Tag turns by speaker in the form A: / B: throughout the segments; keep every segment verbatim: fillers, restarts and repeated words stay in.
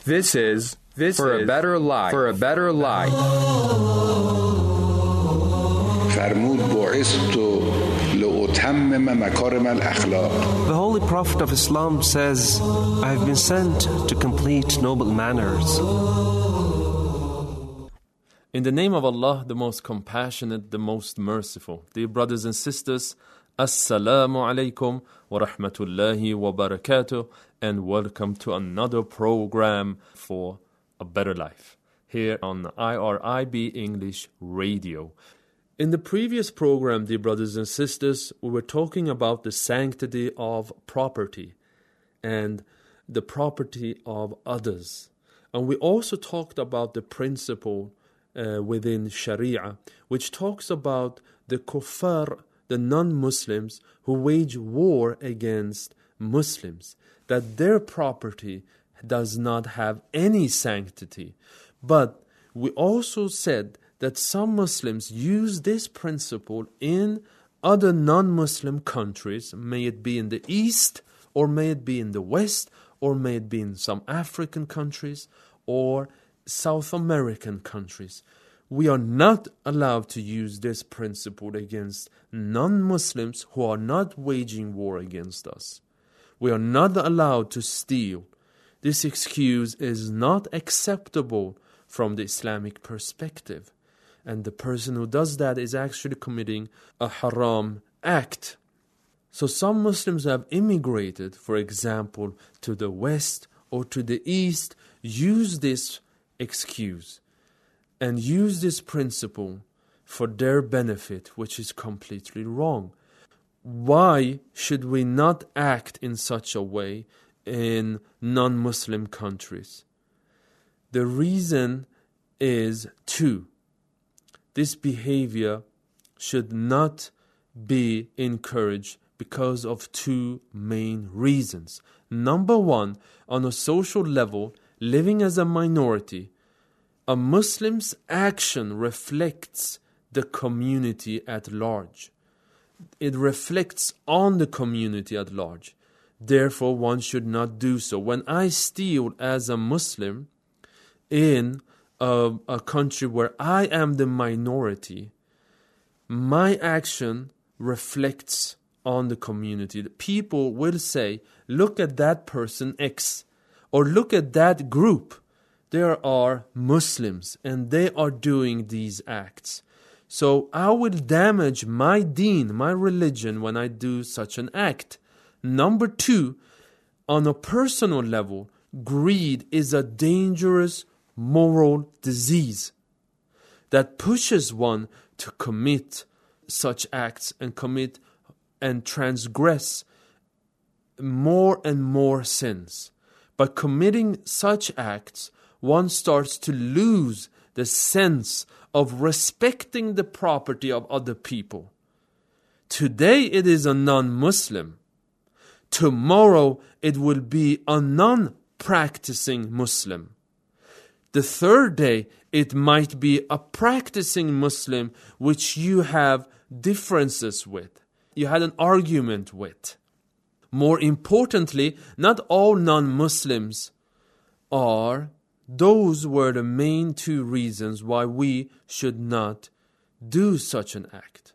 A: This is this for is a better life. For a better life.
B: فرمود بعثت لأتمم مكارم الأخلاق.
C: The Holy Prophet of Islam says, I have been sent to complete noble manners.
D: In the name of Allah, the most compassionate, the most merciful. Dear brothers and sisters, Assalamu alaikum wa rahmatullahi wa barakatuh, and welcome to another program for a better life here on I R I B English Radio. In the previous program, dear brothers and sisters, we were talking about the sanctity of property and the property of others. And we also talked about the principle uh, within Sharia, which talks about the kuffar, the non-Muslims who wage war against Muslims, that their property does not have any sanctity. But we also said that some Muslims use this principle in other non-Muslim countries, may it be in the East, or may it be in the West, or may it be in some African countries, or South American countries. We are not allowed to use this principle against non-Muslims who are not waging war against us. We are not allowed to steal. This excuse is not acceptable from the Islamic perspective. And the person who does that is actually committing a haram act. So some Muslims who have immigrated, for example, to the West or to the East, use this excuse and use this principle for their benefit, which is completely wrong. Why should we not act in such a way in non-Muslim countries? The reason is two. This behavior should not be encouraged because of two main reasons. Number one, on a social level, living as a minority, a Muslim's action reflects the community at large. It reflects on the community at large. Therefore, one should not do so. When I steal as a Muslim in a, a country where I am the minority, my action reflects on the community. The people will say, look at that person X, or look at that group. There are Muslims and they are doing these acts. So I will damage my deen, my religion, when I do such an act. Number two, on a personal level, greed is a dangerous moral disease that pushes one to commit such acts and commit and transgress more and more sins. By committing such acts, one starts to lose the sense of respecting the property of other people. Today it is a non-Muslim. Tomorrow it will be a non-practicing Muslim. The third day it might be a practicing Muslim which you have differences with. You had an argument with. More importantly, not all non-Muslims are. Those were the main two reasons why we should not do such an act.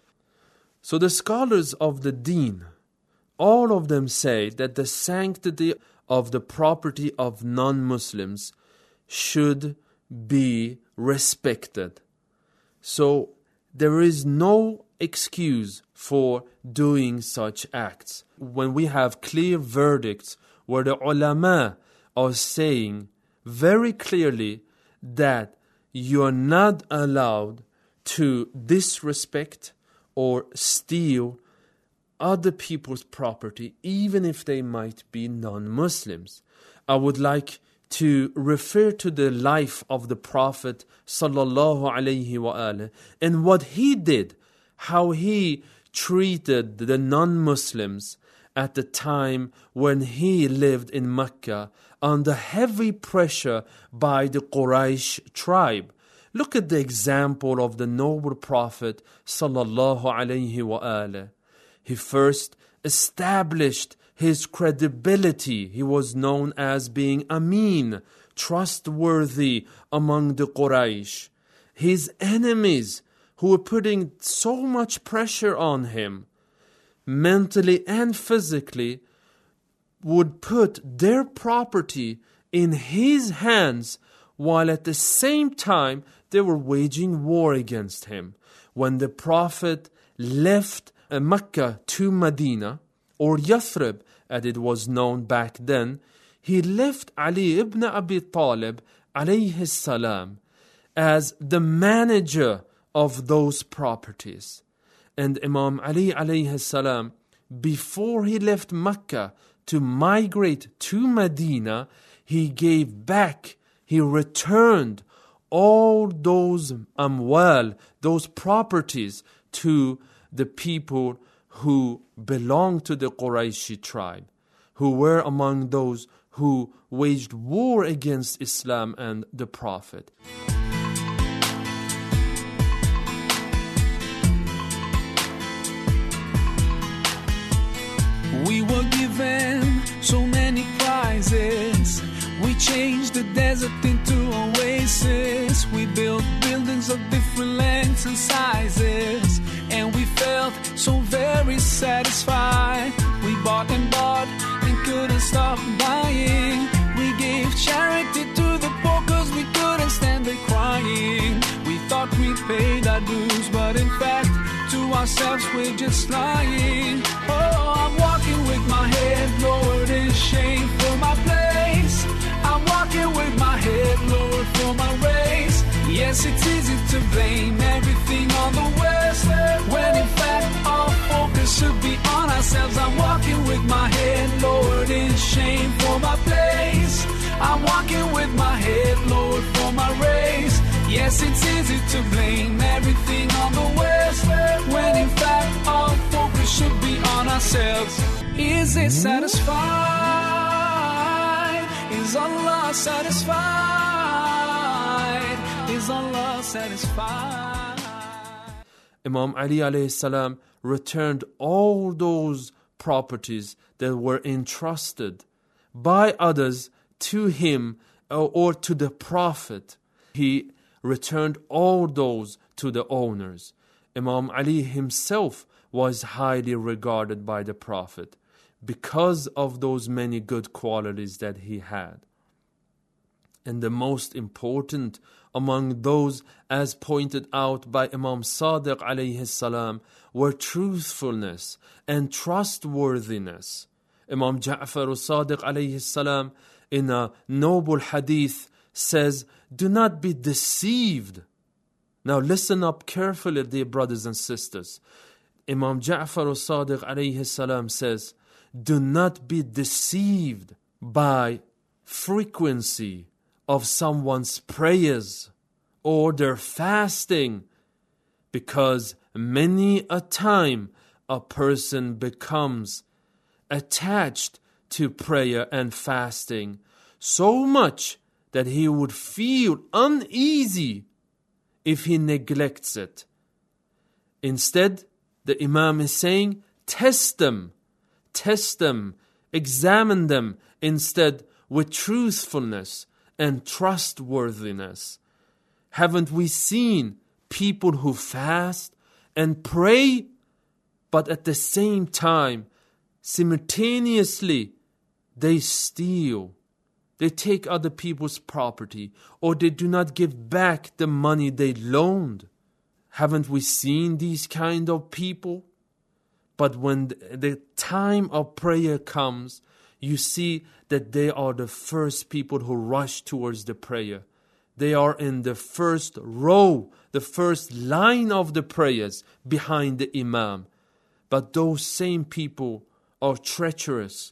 D: So the scholars of the deen, all of them say that the sanctity of the property of non-Muslims should be respected. So there is no excuse for doing such acts. When we have clear verdicts where the ulama are saying very clearly that you are not allowed to disrespect or steal other people's property, even if they might be non-Muslims. I would like to refer to the life of the Prophet sallallahu alaihi wasallam and what he did, how he treated the non-Muslims at the time when he lived in Mecca under heavy pressure by the Quraysh tribe. Look at the example of the noble Prophet sallallahu alaihi wasallam. He first established his credibility. He was known as being Amin, trustworthy among the Quraysh. His enemies, who were putting so much pressure on him, mentally and physically, would put their property in his hands, while at the same time they were waging war against him. When the Prophet left Mecca to Medina, or Yathrib as it was known back then, he left Ali ibn Abi Talib alayhi salam as the manager of those properties. And Imam Ali alayhi salam, before he left Mecca to migrate to Medina, he gave back, he returned all those amwal, those properties to the people who belonged to the Qurayshi tribe, who were among those who waged war against Islam and the Prophet.
E: We were given so many prizes. We changed the desert into oasis. We built buildings of different lengths and sizes, and we felt so very satisfied. We bought and bought and couldn't stop buying. We gave charity to the poor cause we couldn't stand the crying. We thought we paid our dues, but in fact to ourselves we're just lying. Oh, I'm walking with my head lowered in shame for my place. I'm walking with my head lowered for my race. Yes, it's easy to blame everything on the West, when in fact our focus should be on ourselves. I'm walking with my head lowered in shame for my place. I'm walking with my head lowered for my race. Yes, it's easy to blame everything on the West, when in fact our focus should be on ourselves. Is it satisfied? Is Allah satisfied? Is Allah satisfied?
D: Imam Ali alayhi salam returned all those properties that were entrusted by others to him or to the Prophet. He returned all those to the owners. Imam Ali himself was highly regarded by the Prophet because of those many good qualities that he had. And the most important among those, as pointed out by Imam Sadiq alayhi salam, were truthfulness and trustworthiness. Imam Ja'far al-Sadiq alayhi salam in a noble hadith says, do not be deceived. Now listen up carefully, dear brothers and sisters. Imam Ja'far al-Sadiq alayhi salam says, do not be deceived by frequency of someone's prayers or their fasting, because many a time a person becomes attached to prayer and fasting so much that he would feel uneasy if he neglects it. Instead, the Imam is saying, test them, test them, examine them instead with truthfulness and trustworthiness. Haven't we seen people who fast and pray, but at the same time, simultaneously, they steal, they take other people's property, or they do not give back the money they loaned? Haven't we seen these kind of people? But when the time of prayer comes, you see that they are the first people who rush towards the prayer. They are in the first row, the first line of the prayers behind the Imam. But those same people are treacherous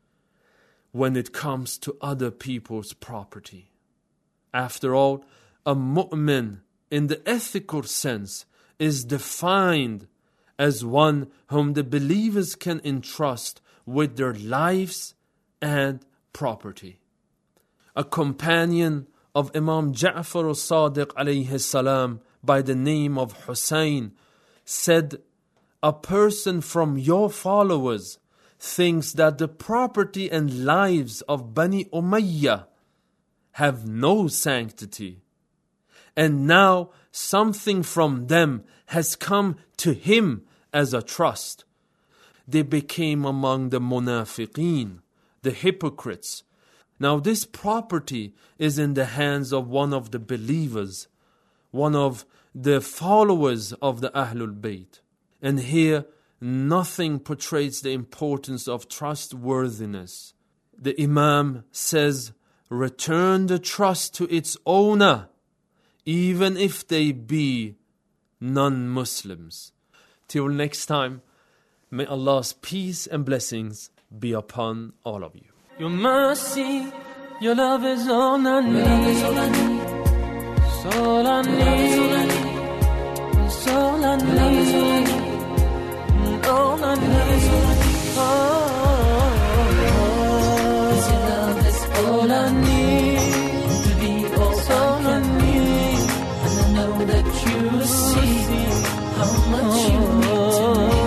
D: when it comes to other people's property. After all, a mu'min in the ethical sense is defined as one whom the believers can entrust with their lives and property. A companion of Imam Ja'far al-Sadiq alayhi salam by the name of Hussein said, a person from your followers thinks that the property and lives of Bani Umayyah have no sanctity, and now something from them has come to him as a trust. They became among the munafiqeen, the hypocrites. Now this property is in the hands of one of the believers, one of the followers of the Ahlul Bayt. And here, nothing portrays the importance of trustworthiness. The Imam says, return the trust to its owner, even if they be non-Muslims. Till next time, may Allah's peace and blessings be upon all of you.
E: Your mercy, your love is all I need. It's all I need. It's all I need. All I need. Oh, your love is all I need. To be all I need. And I know that you see how much you mean to me.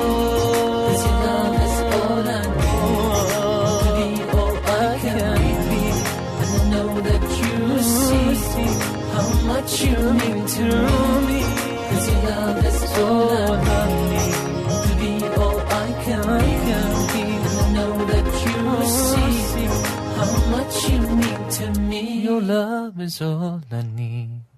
E: You mean to me, 'cause your love is all I need to be all I can be. And I know that you see how much you mean to me. Your love is all I need.